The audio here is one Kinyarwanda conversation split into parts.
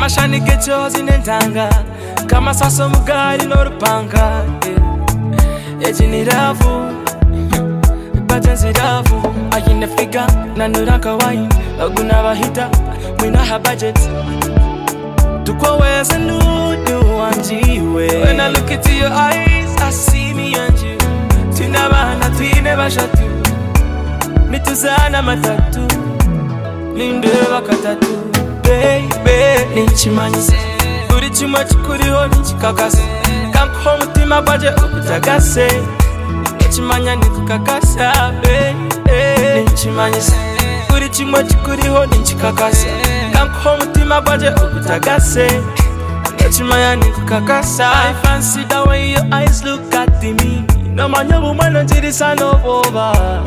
Kamashani kechozi nentanga kama sasa mugari n'orupanga ejiniravu batanziravu ayine figure nanuraka wine aguna bahita mwina ha budget tukwaweza nudu wanjiwe. When I look into your eyes I see me and you tinabana twine bashatu nituzana matatu ninde bakatatu baby ninchimanyise uri chimwe chikuriho nichikakase kanko mutima baje ukutagase nichimanya nikukakasa baby ninchimanyise uri chimwe chikuriho nichikakase kanko mutima baje ukutagase nichimanya nikukakasa. I fancy the way your eyes look at me no manyabu mwana jirisa no boba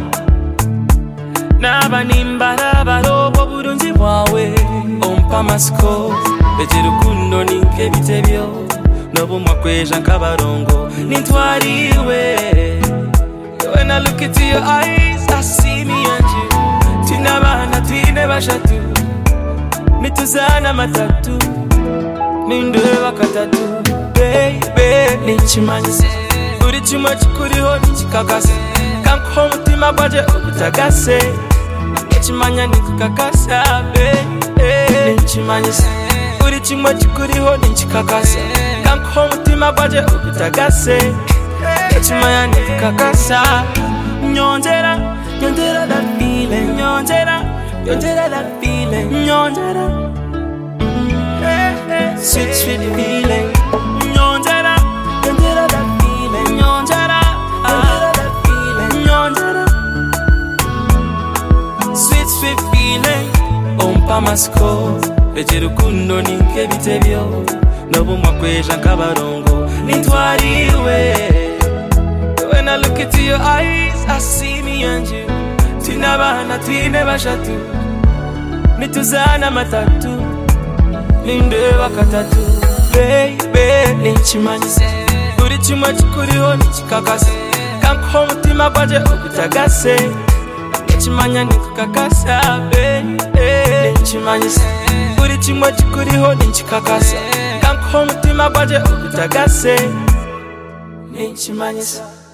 Nabanimbara barobo burungi bwawe ompa masiko bejirukundo ninke bitebyo nobumwa kweja nkabarongo nintwariwe. When I look into your eyes I see me and you tinabana twine bashatu nituzana matatu ninde bakatatu baby ninchimanyise uri chimwe chikuriho nichikakase kanko mutima baje ukutagase nichimanya nikukakasa baby ninchimanyise uri chimwe chikuriho nichikakase kanko mutima baje ukutagase nichimanya nikukakasa. Nyonjera nyonjera that feeling nyonjera nyonjera that feeling nyonjera sweet sweet feeling nyonjera nyonjera that feeling nyonjera that feeling nyonjera sweet sweet feeling ompa masiko bejirukundo ninke bitebyo nobumwa kweja nkabarongo nintwariwe. When I look into your eyes I see me and you tinabana twine bashatu nituzana matatu ninde bakatatu baby ninchimanyise uri chimwe chikuriho nichikakase kanko mutima baje ukutagase nichimanya nikukakasa baby ninchimanyise uri chimwe chikuriho nichikakase kanko mutima baje ukutagase ninchimanyise.